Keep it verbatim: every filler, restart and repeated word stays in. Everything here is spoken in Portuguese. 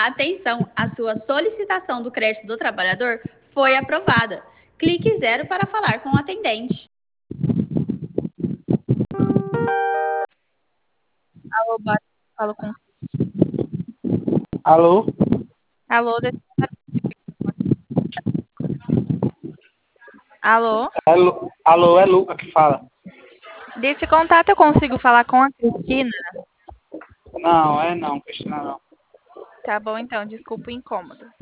Atenção, a sua solicitação do crédito do trabalhador foi aprovada. Clique zero para falar com o atendente. Alô, boa tarde, falo com... Alô? Alô, desse... Alô? Alô, alô, é Luca que fala. Desse contato eu consigo falar com a Cristina? Não, é não, Cristina não. Tá bom, então, desculpa o incômodo.